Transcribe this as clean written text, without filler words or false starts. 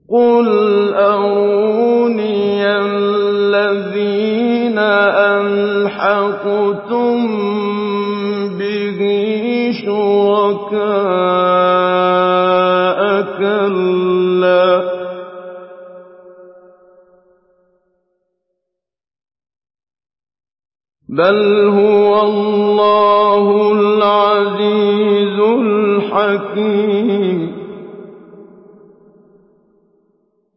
قُلْ أَرُونِيَ الَّذِينَ أَلْحَقْتُم بِهِ شُرَكَاءَ ۖ كَلَّا ۚ بَلْ هُوَ اللَّهُ